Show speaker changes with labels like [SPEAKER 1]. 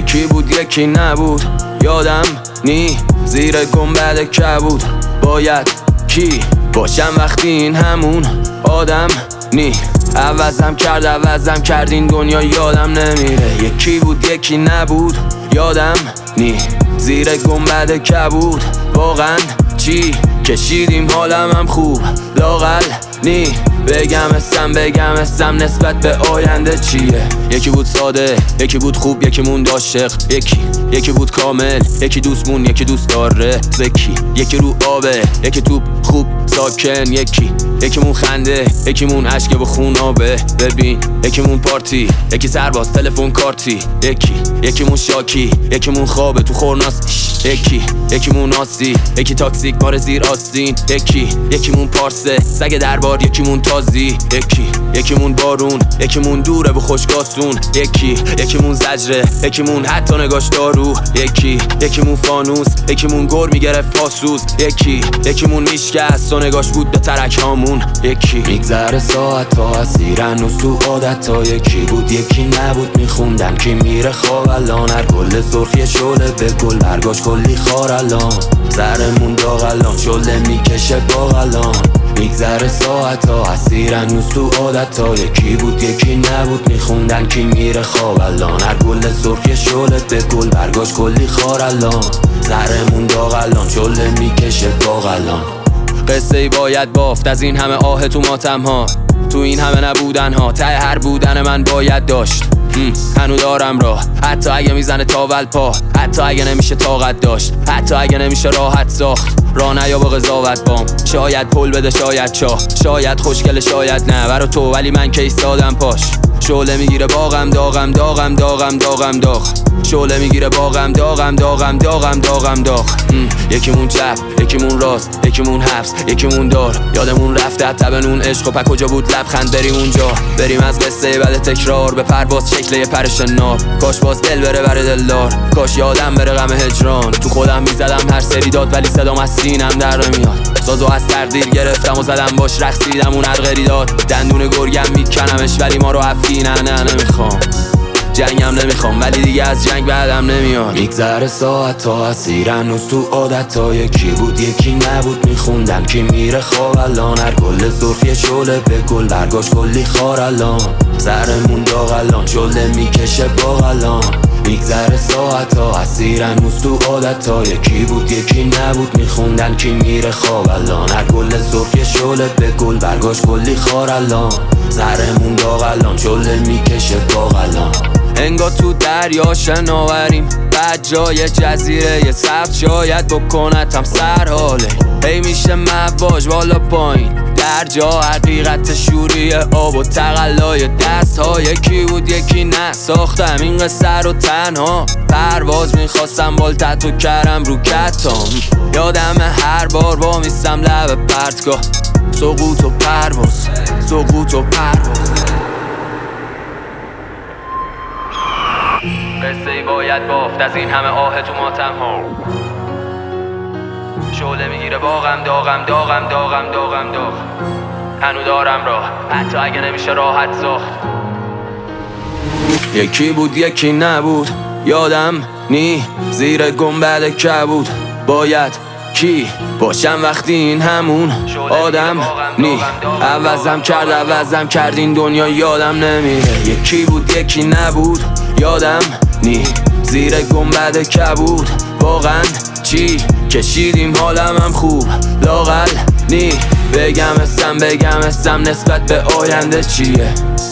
[SPEAKER 1] یکی بود یکی نبود، یادم نی زیر گنبد کبود. باید کی باشم وقتی این همون آدم نی؟ عوضم کرد این دنیا یادم نمیره. یکی بود یکی نبود، یادم نی زیر گنبد کبود. واقعا چی کشیدیم حالم هم خوب لاغل نی؟ بگم اسم نسبت به آینده چیه؟ یکی بود ساده، یکی بود خوب، یکی مون عاشق، یکی بود کامل، یکی دوستمون، یکی دوست داره زکی، یکی رو آبه، یکی توپ خوب ساکن، یکی مون خنده، یکی مون عشق و خون آبه. ببین یکی مون پارتی، یکی سرباز تلفن کارتی، یکی مون شاکی، یکی مون خوابه تو خورناس، یکی مون آسی، یکی تاکسیک مار زیر آستین، یکی مون پارسه سگ دربار، یکی مون تازی، یکی مون بارون، یکی مون دوره و خوشگاسون، یکی مون زجره، یکی مون حتی نگاش دارو، یکی مون فانوس، یکی مون گر میگرفت پاسوز، یکی مون میشکست و نگاش بود به ترک هامون. میگذره ساعت ها اسیر هنوز تو عادت ها. یکی بود یکی نبود، میخوندن کی میره خواب الان. هر گل سرخی شله به گل برگاش کلی خار الان. سرمون داغ الان شله میکشه باغ الان. میگذره ساعت ها اسیر هنوز تو عادت ها. یکی بود یکی نبود، میخوندن کی میره خواب الان. هر گل سرخی شله به گل برگاش کلی خار الان. سرمون داغ الان شله میکشه باغ الان. قصه ای باید بافت از این همه آه تو ماتم ها، تو این همه نبودن ها. ته هر بودن من باید داشت، هنو دارم راه. حتی اگه میزنه تاول پا، حتی اگه نمیشه طاقت داشت، حتی اگه نمیشه راحت ساخت. راه نیا با قضاوت بام، شاید پل بده شاید چاه، شاید خوشگله شاید نه برا تو، ولی من که ایستادم پاش. شعله میگیره باغم داغ، شعله میگیره باغم داغ. یکیمون چپ، یکیمون راست، یکیمون حبس، یکیمون دار. یادمون رفته تبنون عشق و پا کجا بود لبخند. بریم اونجا، بریم از قصه بعد تکرار به پرواز شکل یه پرش ناب. کاش باز دل بره بر دلدار، کاش یادم بره غم هجران. تو خودم میزدم هر سری داد، ولی صدام از سینم در نمیاد. سازو از تقدیر گرفتم و زدم باش رقصیدم اون عرقری داد. دندون گرگم میکنمش ولی ما رو هفتی نه نمیخوام. جنگم نمیخوام ولی دیگه از جنگ بعدم نمیاد. میگذره ساعت ها اسیر هنوز تو عادت ها. یکی بود یکی نبود، میخوندن کی میره خواب الان. هر گل سرخی شله به گل برگاش کلی خار الان. سرمون داغ الان شله میکشه باغ الان. میگذره ساعت ها اسیر هنوز تو عادت ها. یکی بود یکی نبود، میخوندن کی میره خواب الان. هر گل سرخی شله به گل برگاش کلی خار الان. سرمون داغ الان شله میکشه باغ الان. انگار تو دریا شناوریم، بعد جای جزیره یه سبز شاید بکنتم سر حاله. هی میشه مواج بالا پایین در جا، حقیقت شوری آب و تقلای دست ها. یکی بود یکی نه، ساختم این قصه رو تنها. پرواز میخواستم بالتت و کرم رو کتام. یادم هر بار با میستم لب پرتگاه. سقوط و پرواز. قصه ای باید بافت از این همه آه تو ماتم ها. شعله میگیره باغم داغ. هنو دارم راه، حتی اگه نمیشه راحت ساخت. یکی بود یکی نبود، یادم نی زیر گنبد کبود. باید کی باشم وقتی این همون آدم نی؟ عوضم کرد این دنیا یادم نمیره. یکی بود یکی نبود، یادم نی زیر گنبد کبود. واقعا چی کشیدیم حالم هم خوب لاغل نی؟ بگم اسم نسبت به آینده چیه؟